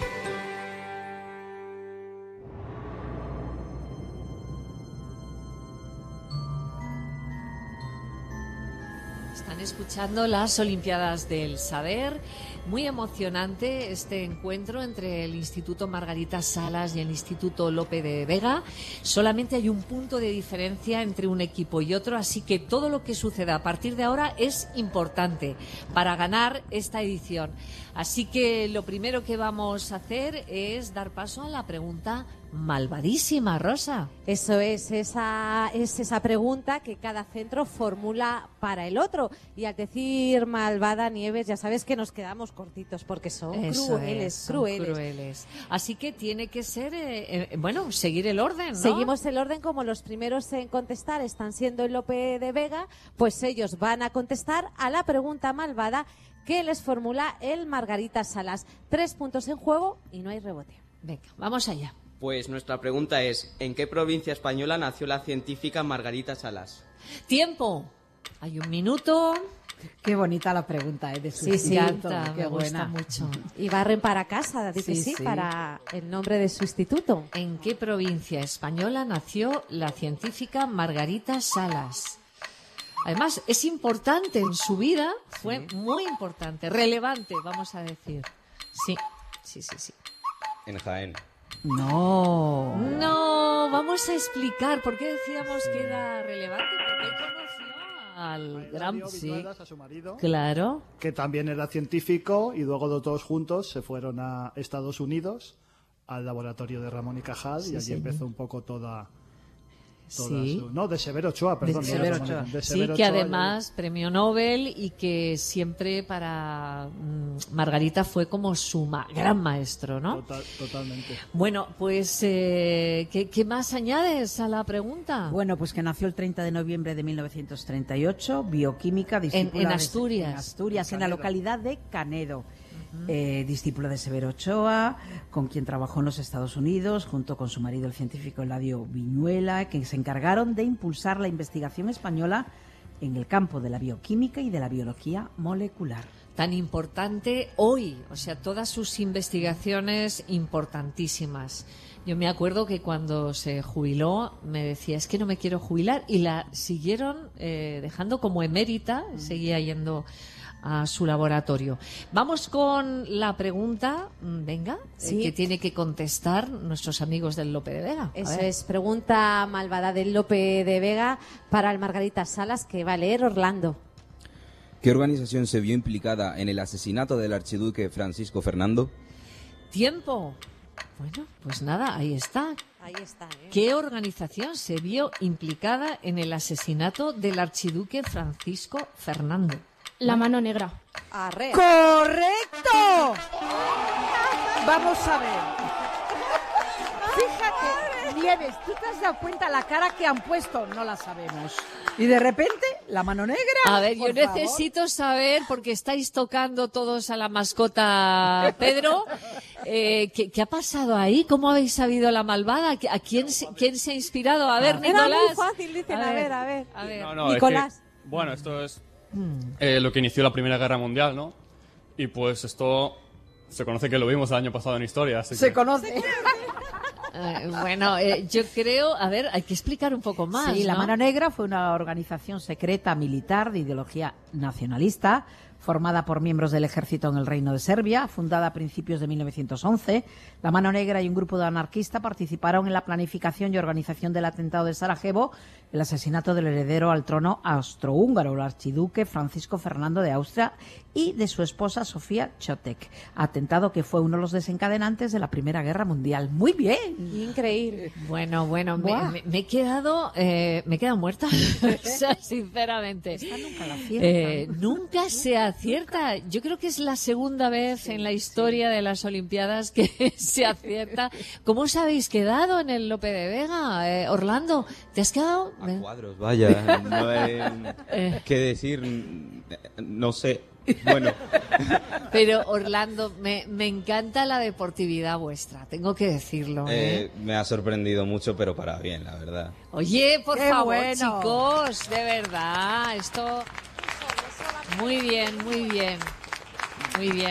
Están escuchando las Olimpiadas del Saber. Muy emocionante este encuentro entre el Instituto Margarita Salas y el Instituto Lope de Vega. Solamente hay un punto de diferencia entre un equipo y otro, así que todo lo que suceda a partir de ahora es importante para ganar esta edición. Así que lo primero que vamos a hacer es dar paso a la pregunta malvadísima, Rosa. Eso es, esa es esa pregunta que cada centro formula para el otro. Y al decir malvada, Nieves, ya sabes que nos quedamos cortitos porque son Eso crueles, es, son crueles. crueles. Así que tiene que ser, eh, eh, bueno, seguir el orden, ¿no? Seguimos el orden. Como los primeros en contestar están siendo el Lope de Vega, pues ellos van a contestar a la pregunta malvada que les formula el Margarita Salas. Tres puntos en juego y no hay rebote. Venga, vamos allá. Pues nuestra pregunta es, ¿en qué provincia española nació la científica Margarita Salas? ¡Tiempo! Hay un minuto. Qué bonita la pregunta, ¿eh? De su Sí, sí, instituto, encanta, qué me gusta buena. mucho. Y barren para casa, dice Sí, sí, sí. para el nombre de su instituto. ¿En qué provincia española nació la científica Margarita Salas? Además, es importante en su vida, fue muy importante, relevante, vamos a decir. Sí, sí, sí, sí. En Jaén. No. No, vamos a explicar por qué decíamos que era relevante, porque conoció al gran... Dio Sí, Viñuelas, a su marido, claro. que también era científico, y luego los dos juntos se fueron a Estados Unidos, al laboratorio de Ramón y Cajal, Sí, y allí señor. empezó un poco toda... toda Sí. su- no, de Severo Ochoa, perdón. De no Severo Ramón y- Ochoa. de Sí, Severo que Ochoa, además premio Nobel y que siempre para mm, Margarita fue como su ma- gran maestro, ¿no? Total- totalmente. Bueno, pues, eh, ¿qué, qué más añades a la pregunta? Bueno, pues que nació el treinta de noviembre de mil novecientos treinta y ocho, bioquímica, discípula en de- Asturias. en Asturias, en la Canedo. localidad de Canedo. Eh, discípula de Severo Ochoa, con quien trabajó en los Estados Unidos, junto con su marido, el científico Eladio Viñuela, que se encargaron de impulsar la investigación española en el campo de la bioquímica y de la biología molecular. Tan importante hoy, o sea, todas sus investigaciones importantísimas. Yo me acuerdo que cuando se jubiló me decía, es que no me quiero jubilar, y la siguieron eh, dejando como emérita, seguía yendo a su laboratorio. Vamos con la pregunta, mm, venga, eh, Sí. que tiene que contestar nuestros amigos del Lope de Vega. A Eso ver. es, pregunta malvada del Lope de Vega para el Margarita Salas, que va a leer Orlando. ¿Qué organización se vio implicada en el asesinato del archiduque Francisco Fernando? Tiempo. Bueno, pues nada, ahí está. Ahí está, ¿eh? ¿Qué organización se vio implicada en el asesinato del archiduque Francisco Fernando? La Mano Negra. Arre. ¡Correcto! Vamos a ver. Fíjate, Nieves, ¿tú te has dado cuenta la cara que han puesto? No la sabemos. Y de repente, la mano negra. A ver, yo por favor. necesito saber, porque estáis tocando todos a la mascota Pedro, eh, ¿qué, qué ha pasado ahí? ¿Cómo habéis sabido la malvada? ¿A quién, se- quién se ha inspirado? A ver, Era Nicolás. muy fácil, dicen. A ver, a ver. A ver. No, no, es Nicolás. que, bueno, esto es Mm. eh, lo que inició la Primera Guerra Mundial, ¿no? Y pues esto se conoce que lo vimos el año pasado en historia. Así Se que- conoce. Eh, bueno, eh, yo creo, a ver, hay que explicar un poco más. Sí, la ¿no? Mano Negra fue una organización secreta militar de ideología nacionalista formada por miembros del ejército en el Reino de Serbia, fundada a principios de mil novecientos once. La Mano Negra y un grupo de anarquistas participaron en la planificación y organización del atentado de Sarajevo, el asesinato del heredero al trono austrohúngaro, el archiduque Francisco Fernando de Austria, y de su esposa Sofía Chotek, atentado que fue uno de los desencadenantes de la Primera Guerra Mundial. Muy bien. Increíble. Bueno, bueno, me, me, me he quedado eh, me he quedado muerta. O sea, sinceramente. Esta nunca la acierta. Eh, nunca se acierta. Yo creo que es la segunda vez sí, en la historia sí. de las Olimpiadas que se acierta. ¿Cómo os habéis quedado en el Lope de Vega, eh, Orlando? ¿Te has quedado? A cuadros, vaya. No hay eh. qué decir, no sé. Bueno. Pero Orlando, me, me encanta la deportividad vuestra, tengo que decirlo. ¿eh? Eh, me ha sorprendido mucho, pero para bien, la verdad. Oye, por Qué favor, bueno. chicos, de verdad, esto... Muy bien, muy bien, muy bien.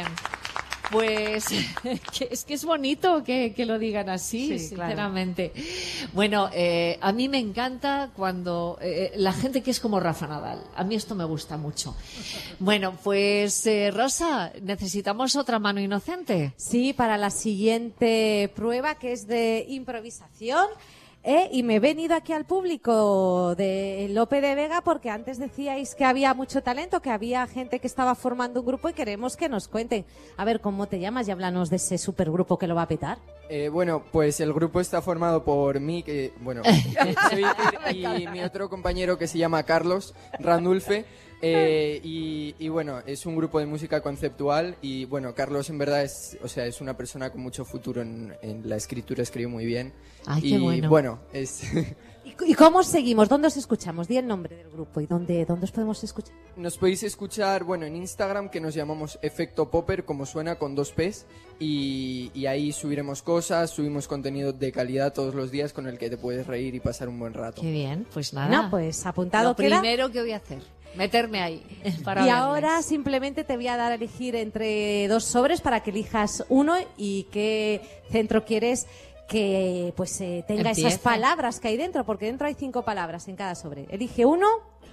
Pues que es que es bonito que, que lo digan así, sí, sinceramente. Claro. Bueno, eh, a mí me encanta cuando eh, la gente que es como Rafa Nadal. A mí esto me gusta mucho. Bueno, pues eh, Rosa, necesitamos otra mano inocente. Sí, para la siguiente prueba, que es de improvisación. Eh, y me he venido aquí al público de Lope de Vega porque antes decíais que había mucho talento, que había gente que estaba formando un grupo y queremos que nos cuenten. A ver, ¿cómo te llamas? Y háblanos de ese supergrupo que lo va a petar. Eh, bueno, pues el grupo está formado por mí, que bueno, soy Iker, y mi otro compañero que se llama Carlos Randulfe. Eh, y, y bueno, es un grupo de música conceptual y bueno, Carlos en verdad es, o sea, es una persona con mucho futuro en, en la escritura, escribe muy bien. Ay, y qué bueno. bueno, es... ¿Y, ¿Y cómo seguimos? ¿Dónde os escuchamos? Di el nombre del grupo y dónde, dónde os podemos escuchar. Nos podéis escuchar, bueno, en Instagram, que nos llamamos Efecto Popper, como suena, con dos P's, y, y ahí subiremos cosas, subimos contenido de calidad todos los días con el que te puedes reír y pasar un buen rato. Qué bien, pues nada. No, pues apuntado Lo queda. primero que voy a hacer, meterme ahí. Para y verles. ahora simplemente te voy a dar a elegir entre dos sobres para que elijas uno y qué centro quieres que pues eh, tenga Empiece. esas palabras que hay dentro, porque dentro hay cinco palabras en cada sobre. Elige uno,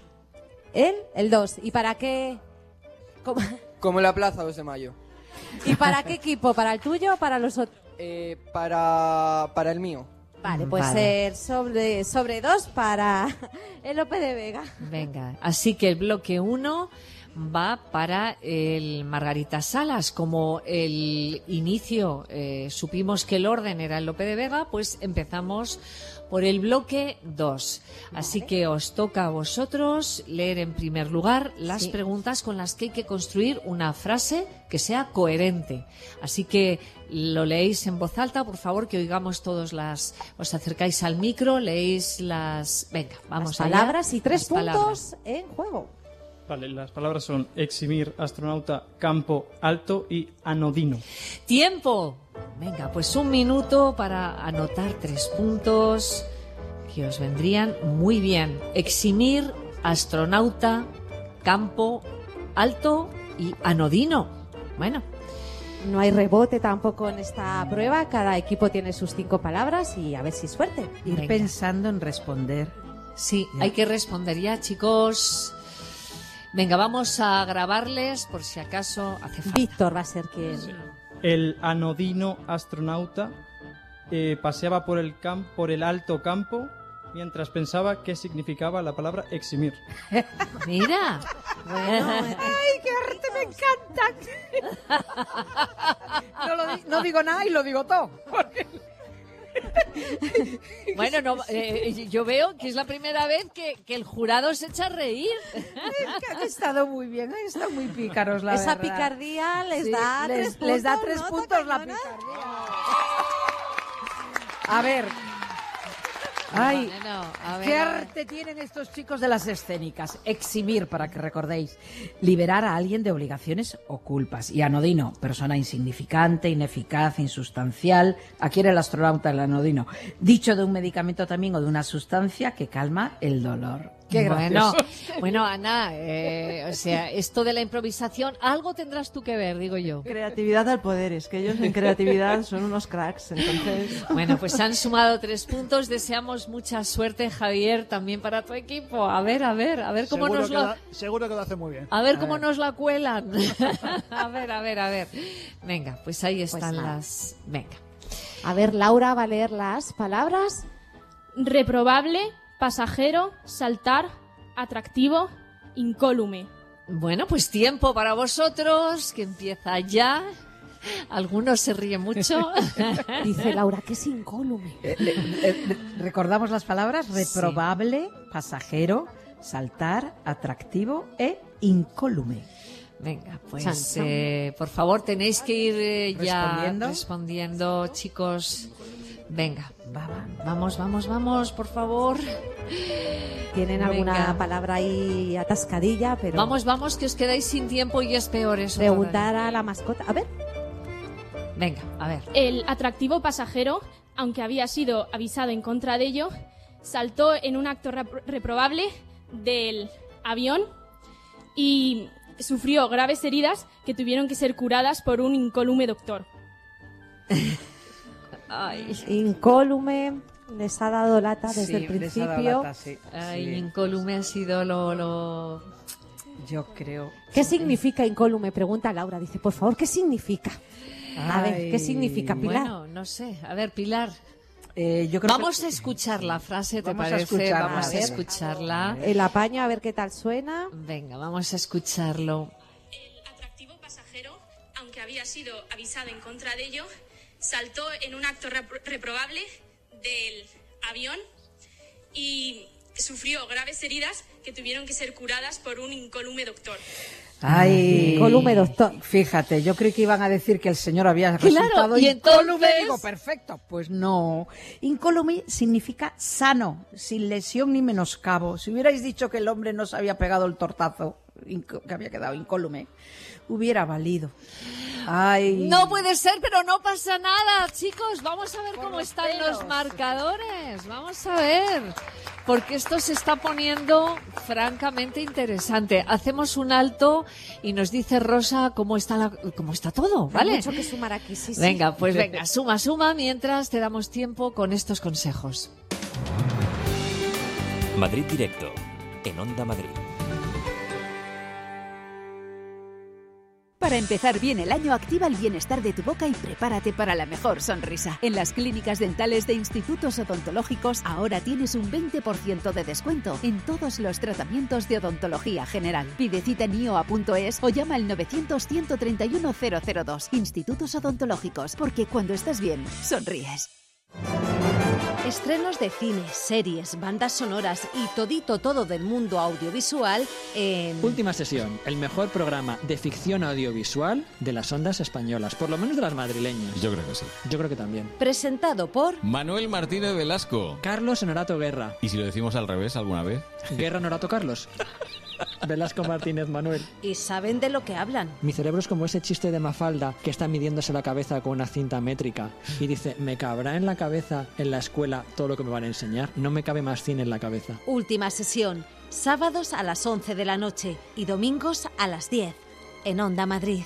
él, el dos. ¿Y para qué? ¿Cómo? Como la Plaza dos de Mayo. ¿Y para qué equipo? ¿Para el tuyo o para los otros? Eh, para, para el mío. Vale, pues Vale. el sobre, sobre dos para el Lope de Vega. Venga, así que el bloque uno va para el Margarita Salas. Como el inicio eh, supimos que el orden era el Lope de Vega, pues empezamos por el bloque dos. Así Vale. que os toca a vosotros leer en primer lugar las Sí. preguntas con las que hay que construir una frase que sea coherente. Así que lo leéis en voz alta, por favor, que oigamos todos las... Os acercáis al micro, leéis las... Venga, vamos Las allá. palabras y tres Las puntos palabras. en juego. Vale, las palabras son eximir, astronauta, campo, alto y anodino. ¡Tiempo! Venga, pues un minuto para anotar tres puntos que os vendrían muy bien. Eximir, astronauta, campo, alto y anodino. Bueno. No hay rebote tampoco en esta prueba. Cada equipo tiene sus cinco palabras y a ver si suerte. Ir Venga. pensando en responder. Sí, Ya. hay que responder ya, chicos. Venga, vamos a grabarles por si acaso hace falta. Víctor va a ser quien... El anodino astronauta eh, paseaba por el, cam- por el alto campo mientras pensaba qué significaba la palabra eximir. Mira. Bueno, ¡Ay, qué arte! ¡Me encanta! No, lo di- no digo nada y lo digo todo. Porque... bueno, no, eh, yo veo que es la primera vez que, que el jurado se echa a reír. Es que han estado muy bien, han estado muy pícaros, la Esa verdad. picardía les Sí, da les, tres puntos. les da tres ¿no, puntos la Tocañona? picardía. A ver. Ay, Bueno, a ver, qué a ver. arte tienen estos chicos de las escénicas. Eximir, para que recordéis. Liberar a alguien de obligaciones o culpas. Y anodino, persona insignificante, ineficaz, insustancial. Aquí era el astronauta, el anodino. Dicho de un medicamento también o de una sustancia que calma el dolor. Qué bueno, gracioso. bueno, Ana, eh, o sea, esto de la improvisación, algo tendrás tú que ver, digo yo. Creatividad al poder, es que ellos en creatividad son unos cracks, entonces... Bueno, pues han sumado tres puntos, deseamos mucha suerte, Javier, también para tu equipo. A ver, a ver, a ver cómo seguro nos que lo... la- seguro que lo hace muy bien. A ver cómo nos la cuelan. A ver, a ver, a ver. Venga, pues ahí Pues están nada. las... Venga. A ver, Laura va a leer las palabras. Reprobable, pasajero, saltar, atractivo, incólume. Bueno, pues tiempo para vosotros, que empieza ya. Algunos se ríen mucho. Dice Laura, que es incólume. Eh, le- le- le- ¿Recordamos las palabras? Reprobable, pasajero, saltar, atractivo e incólume. Venga, pues Chan, chan. eh, por favor tenéis que ir eh, ya ¿Respondiendo? respondiendo, chicos. Venga, vamos, vamos, vamos, por favor. Tienen alguna Venga. palabra ahí atascadilla, pero... Vamos, vamos, que os quedáis sin tiempo y es peor eso. Preguntar a la mascota. A ver. todavía. Venga, a ver. El atractivo pasajero, aunque había sido avisado en contra de ello, saltó en un acto rep- reprobable del avión y sufrió graves heridas que tuvieron que ser curadas por un incólume doctor. Incólume, les ha dado lata desde Sí, el les ha dado principio. lata, sí. Ay, Sí. incólume ha sido lo... lo... Yo creo... ¿Qué significa incólume? Pregunta Laura. Dice, por favor, ¿qué significa? A ver, ¿qué Ay. significa, Pilar? Bueno, no sé. A ver, Pilar. Eh, yo creo Vamos que- a escuchar la frase, ¿te Vamos a parece? escucharla, Vamos a a ver. escucharla. El apaño, a ver qué tal suena. Venga, vamos a escucharlo. Atractivo pasajero, aunque había sido avisado en contra de ello, saltó en un acto repro- reprobable del avión y sufrió graves heridas que tuvieron que ser curadas por un incólume doctor. Ay, Incólume, doctor. Fíjate, yo creí que iban a decir que el señor había Claro, resultado y incólume. entonces- Digo, perfecto. Pues no. Incólume significa sano, sin lesión ni menoscabo. Si hubierais dicho que el hombre no se había pegado el tortazo, inco- que había quedado incólume, hubiera valido. Ay. No puede ser, pero no pasa nada, chicos. Vamos a ver cómo los están pelos. los marcadores. Vamos a ver. Porque esto se está poniendo francamente interesante. Hacemos un alto y nos dice Rosa cómo está, la- cómo está todo, Hay ¿vale? mucho que sumar aquí, sí, sí. Venga, pues venga, suma, suma, mientras te damos tiempo con estos consejos. Madrid Directo, en Onda Madrid. Para empezar bien el año, activa el bienestar de tu boca y prepárate para la mejor sonrisa. En las clínicas dentales de institutos odontológicos ahora tienes un veinte por ciento de descuento en todos los tratamientos de odontología general. Pide cita en i o a punto es o llama al novecientos, ciento treinta y uno, cero cero dos. Institutos odontológicos, porque cuando estás bien, sonríes. Estrenos de cine, series, bandas sonoras y todito todo del mundo audiovisual en... Última sesión, el mejor programa de ficción audiovisual de las ondas españolas, por lo menos de las madrileñas. Yo creo que sí. Yo creo que también. Presentado por... Manuel Martínez Velasco. Carlos Honorato Guerra. ¿Y si lo decimos al revés alguna vez? Guerra Honorato Carlos. Velasco Martínez Manuel. Y saben de lo que hablan. Mi cerebro es como ese chiste de Mafalda que está midiéndose la cabeza con una cinta métrica y dice, ¿me cabrá en la cabeza en la escuela todo lo que me van a enseñar? No me cabe más cine en la cabeza. Última sesión, sábados a las once de la noche y domingos a las diez, en Onda Madrid.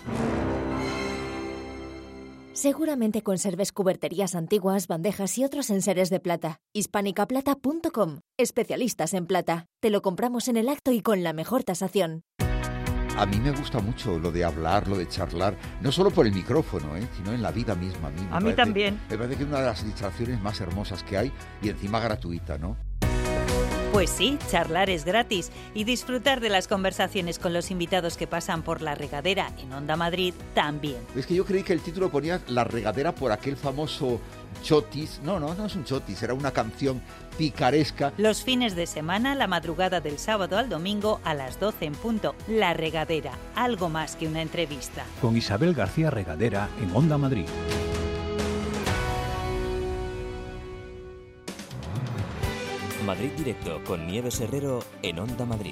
Seguramente conserves cuberterías antiguas, bandejas y otros enseres de plata. hispánica plata punto com. Especialistas en plata. Te lo compramos en el acto y con la mejor tasación. A mí me gusta mucho lo de hablar, lo de charlar, no solo por el micrófono, ¿eh? sino en la vida misma. A mí, me A mí parece- también. Me parece que es una de las distracciones más hermosas que hay y encima gratuita, ¿no? Pues sí, charlar es gratis y disfrutar de las conversaciones con los invitados que pasan por La Regadera en Onda Madrid también. Es que yo creí que el título ponía La Regadera por aquel famoso chotis. No, no, no es un chotis, era una canción picaresca. Los fines de semana, la madrugada del sábado al domingo a las doce en punto. La Regadera, algo más que una entrevista. Con Isabel García Regadera en Onda Madrid. Madrid Directo con Nieves Herrero en Onda Madrid.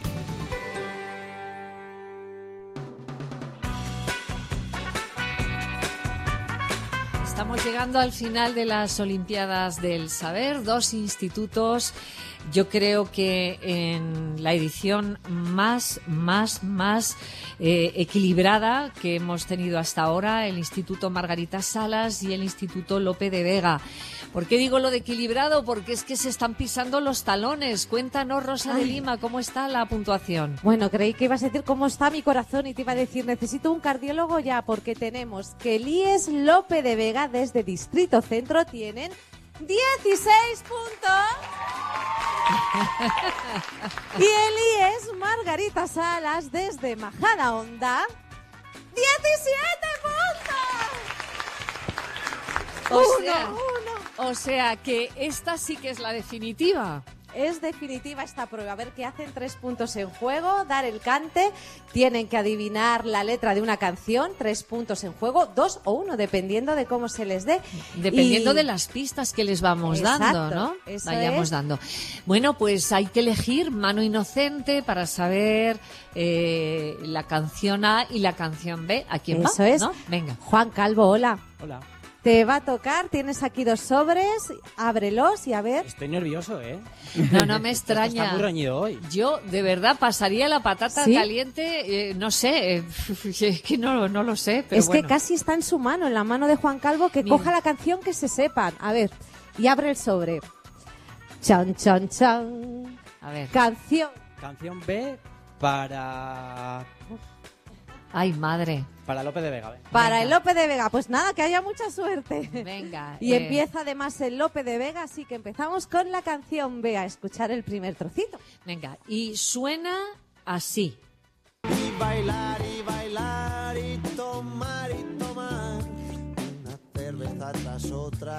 Estamos llegando al final de las Olimpiadas del Saber. Dos institutos Yo creo que en la edición más, más, más eh, equilibrada que hemos tenido hasta ahora, el Instituto Margarita Salas y el Instituto Lope de Vega. ¿Por qué digo lo de equilibrado? Porque es que se están pisando los talones. Cuéntanos, Rosa de Lima, ¿cómo está la puntuación? Bueno, creí que ibas a decir cómo está mi corazón y te iba a decir, necesito un cardiólogo ya, porque tenemos que el I E S Lope de Vega desde Distrito Centro tienen dieciséis puntos. Y el I E S Margarita Salas desde Majadahonda, diecisiete puntos. O uno, sea, uno. O sea que esta sí que es la definitiva. Es definitiva esta prueba. A ver, que hacen tres puntos en juego, dar el cante, tienen que adivinar la letra de una canción, tres puntos en juego, dos o uno, dependiendo de cómo se les dé. Dependiendo Y... de las pistas que les vamos Exacto, dando, ¿no? eso Vayamos es. dando. Bueno, pues hay que elegir mano inocente para saber eh, la canción A y la canción B. ¿A quién va? Eso es. ¿No? Venga. Juan Calvo, hola. Hola. Te va a tocar, tienes aquí dos sobres, ábrelos y a ver. Estoy nervioso, ¿eh? No, no me Esto extraña. está muy reñido hoy. Yo, de verdad, pasaría la patata ¿Sí? caliente, eh, no sé, eh, es que no, no lo sé, pero es bueno. que casi está en su mano, en la mano de Juan Calvo, que Mira. coja la canción que se sepan. A ver, y abre el sobre. Chan, chan, chan. A ver. Canción. Canción B para... Ay, madre. Para Lope de Vega. ¿eh? Para el Lope de Vega, pues nada, que haya mucha suerte. Venga. Y eh, empieza además el Lope de Vega, así que empezamos con la canción B, a escuchar el primer trocito. Venga, y suena así. Y bailar y bailar y tomar y tomar una cerveza tras otra.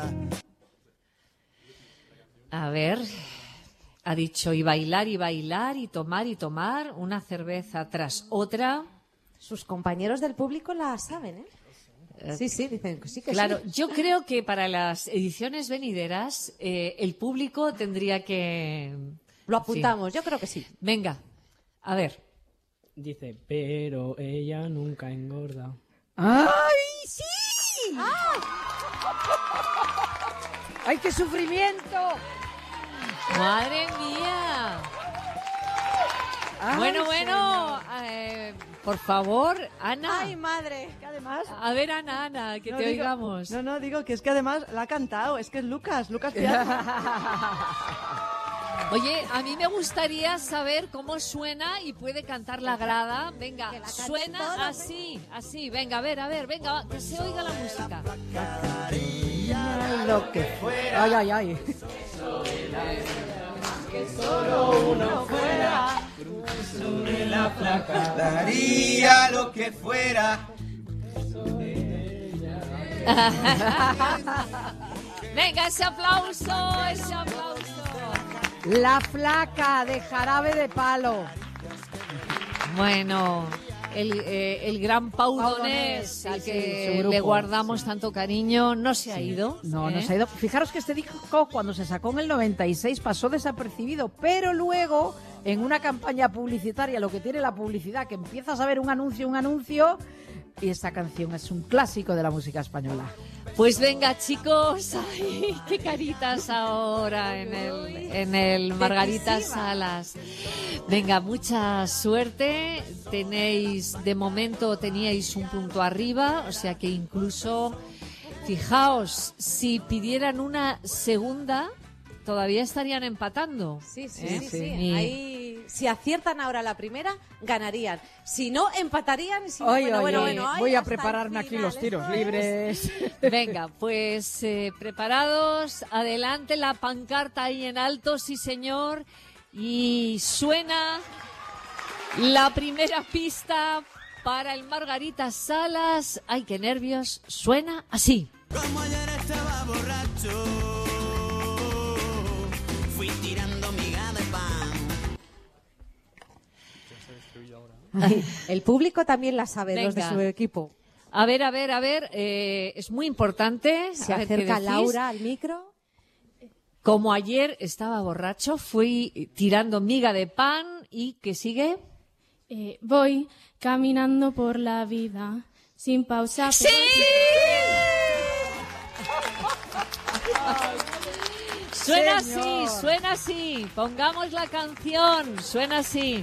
A ver, ha dicho y bailar y bailar y tomar y tomar una cerveza tras otra. Sus compañeros del público la saben, ¿eh? Sí, sí, dicen que sí, que Claro, sí. yo creo que para las ediciones venideras eh, el público tendría que... Lo apuntamos, Sí. yo creo que sí. Venga, a ver. Dice, pero ella nunca engorda. ¡Ay, sí! ¡Ay, qué sufrimiento! ¡Madre mía! Ay, bueno, bueno, señor. eh, por favor, Ana. ¡Ay, madre! Que además... A ver, Ana, Ana, que no, te digo- oigamos. No, no, digo que es que además la ha cantado, es que es Lucas, Lucas Piazza. Oye, a mí me gustaría saber cómo suena y puede cantar la grada. Venga, suena todos, así, así. Venga, a ver, a ver, venga, que se oiga la música. Lo que fuera. Ay, ay, ay. Que solo uno fuera sobre la placa. Daría lo que fuera. Venga, ese aplauso, ese aplauso. La flaca de Jarabe de Palo. Bueno, el, eh, el gran Pau Pau Donés, Donés, al sí, que sí, su grupo. le guardamos tanto cariño, no se ha ido. No, ¿eh? no se ha ido. Fijaros que este disco, cuando se sacó en el noventa y seis, pasó desapercibido, pero luego, en una campaña publicitaria, lo que tiene la publicidad, que empiezas a ver un anuncio, un anuncio, y esta canción es un clásico de la música española. Pues venga, chicos, ay, qué caritas ahora en el, en el Margarita Salas. Venga, mucha suerte. Tenéis, de momento teníais un punto arriba, o sea que incluso, fijaos, si pidieran una segunda, todavía estarían empatando. Sí, sí, ¿eh? sí, sí. Y- Ahí, si aciertan ahora la primera, ganarían. Si no, empatarían. Y si no, Ay, bueno, ay, bueno, ay. bueno, ay, Voy a hasta el prepararme aquí final, los tiros esto es- libres. Venga, pues eh, preparados, adelante, la pancarta ahí en alto, sí señor, y suena la primera pista para el Margarita Salas. Ay, qué nervios, suena así. Como ayer estaba borracho, fui tirando miga de pan. Ay, el público también la sabe, los de Venga. su equipo. A ver, a ver, a ver, eh, es muy importante. Se a ver qué acerca decís. Laura al micro. Como ayer estaba borracho, fui tirando miga de pan y ¿qué sigue? Eh, voy caminando por la vida sin pausa. ¡Sí! Suena señor. así, suena así. Pongamos la canción. Suena así.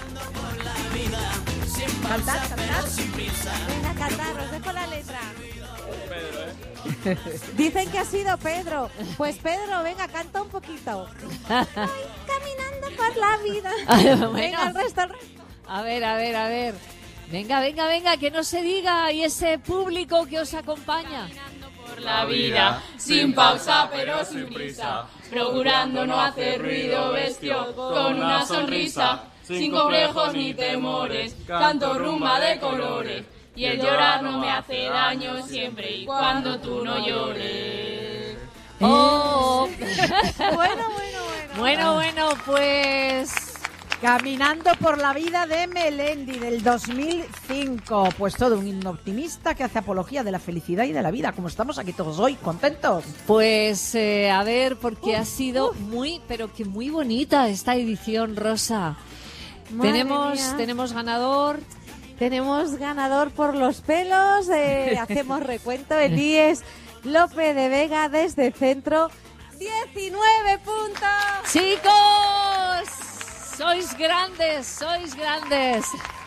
Cantad, cantad. Venga, cantar, os dejo la letra. Dicen que ha sido Pedro. Pues Pedro, venga, canta un poquito. Ay, caminando por la vida. Bueno. Venga, el resto, el resto. A ver, a ver, a ver. Venga, venga, venga, que no se diga. Y ese público que os acompaña. Por la vida, sin pausa pero sin prisa, procurando no hacer ruido bestio, con una sonrisa, sin complejos ni temores, canto rumba de colores, y el llorar no me hace daño siempre y cuando tú no llores. Oh. Bueno, bueno, bueno. Bueno, bueno, pues... Caminando por la vida de Melendi del dos mil cinco. Pues todo un himno optimista que hace apología de la felicidad y de la vida, como estamos aquí todos hoy, contentos. Pues eh, a ver, porque uh, ha sido uh. muy, pero que muy bonita esta edición, Rosa. Madre tenemos, mía. tenemos ganador. Tenemos ganador por los pelos. Eh, hacemos recuento. Elías López de Vega desde Centro. diecinueve puntos. ¡Chicos! Sois grandes, sois grandes.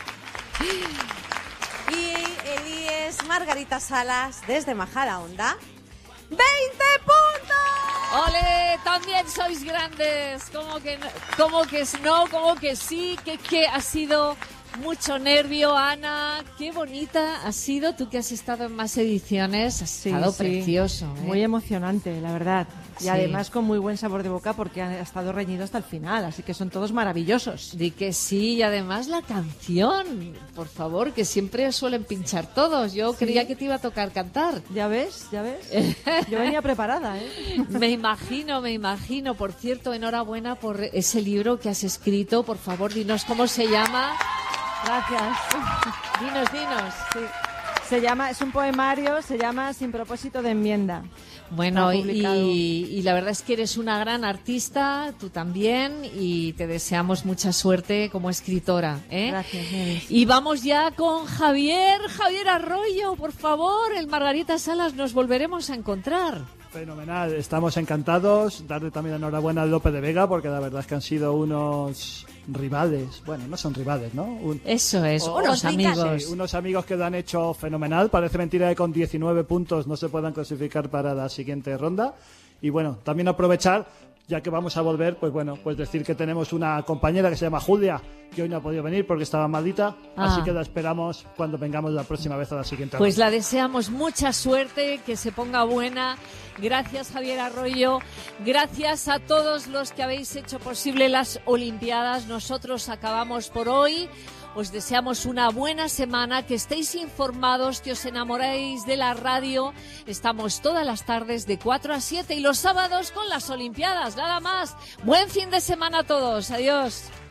Y Elías Margarita Salas desde Majadahonda. ¡veinte puntos! ¡Ole! También sois grandes. ¿Cómo que no? ¿Cómo que no? ¿Cómo que sí? Que, que ha sido mucho nervio, Ana. Qué bonita ha sido. Tú que has estado en más ediciones. Has Sí, estado sí. precioso. ¿eh? Muy emocionante, la verdad. Y Sí. además con muy buen sabor de boca porque ha estado reñido hasta el final, así que son todos maravillosos. Di que sí, y además la canción, por favor, que siempre suelen pinchar todos. Yo Sí. creía que te iba a tocar cantar. Ya ves, ya ves. Yo venía preparada, ¿eh? Me imagino, me imagino. Por cierto, enhorabuena por ese libro que has escrito. Por favor, dinos cómo se llama. Gracias. Dinos, dinos. Sí. Se llama, es un poemario, se llama Sin propósito de enmienda. Bueno, Está publicado. y, y la verdad es que eres una gran artista, tú también, y te deseamos mucha suerte como escritora. ¿eh? Gracias, Nieves. Y vamos ya con Javier, Javier Arroyo, por favor, el Margarita Salas, nos volveremos a encontrar. Fenomenal, estamos encantados. Darle también enhorabuena a López de Vega porque la verdad es que han sido unos rivales. Bueno, no son rivales, ¿no? Un- Eso es, o- unos sí, amigos. sí, unos amigos que lo han hecho fenomenal. Parece mentira que con diecinueve puntos no se puedan clasificar para la siguiente ronda. Y bueno, también aprovechar, ya que vamos a volver, pues bueno, pues decir que tenemos una compañera que se llama Julia, que hoy no ha podido venir porque estaba maldita. Ah. Así que la esperamos cuando vengamos la próxima vez a la siguiente Pues ronda. la deseamos mucha suerte, que se ponga buena. Gracias, Javier Arroyo. Gracias a todos los que habéis hecho posible las Olimpiadas. Nosotros acabamos por hoy. Os deseamos una buena semana, que estéis informados, que os enamoréis de la radio. Estamos todas las tardes de cuatro a siete y los sábados con las Olimpiadas. Nada más. Buen fin de semana a todos. Adiós.